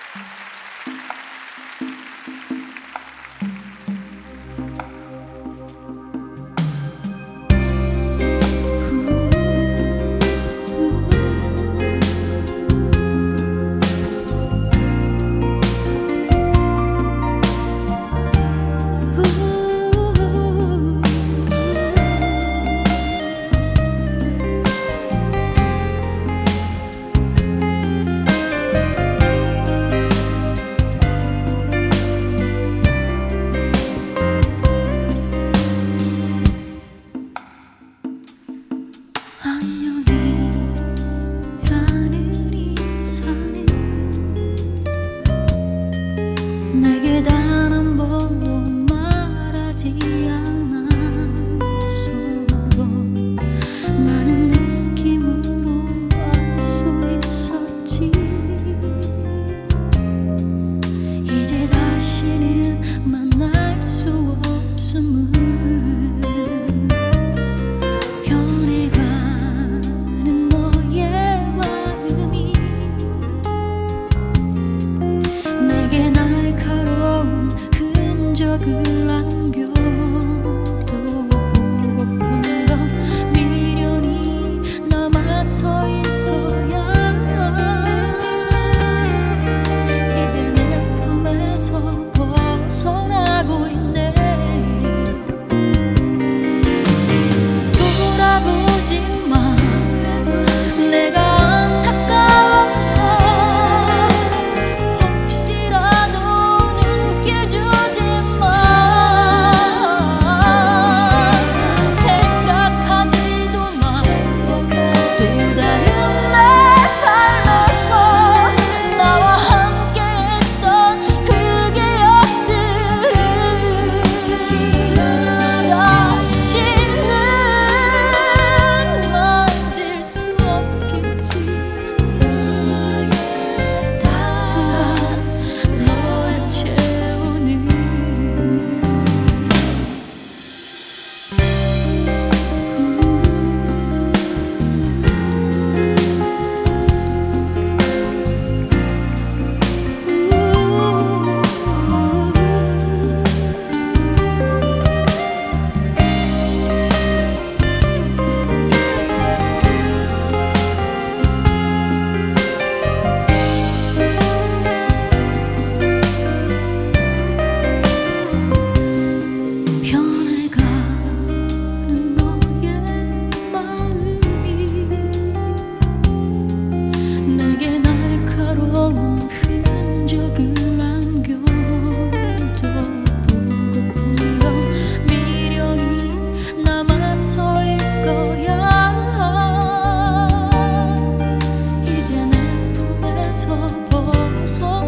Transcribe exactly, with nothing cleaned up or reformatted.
내게 단 한 번도 말하지 않았어도 나는 느낌으로 알 수 있었지. 이제 다시는 만날 수 없음을 변해가는 너의 마음이 내게 날카로운 흔적을 남겨도 보고픈 건 미련이 남아서일 거야. 이제 내 품에서 벗어나고 있네. 돌아보지 마. 내가 안타까워서 혹시라도 눈길 주지 마. 생각하지도 마. 또 다른 내 삶에서 나와 함께 했던 그 기억들을 다시는 만질 수 없겠지. 다시 너의 채우는 변해가는 너의 마음이 내게 날카로운 흔적을 남겨도 보고픈 건 미련이 남아서일 거야. 이제 내 품에서 벗어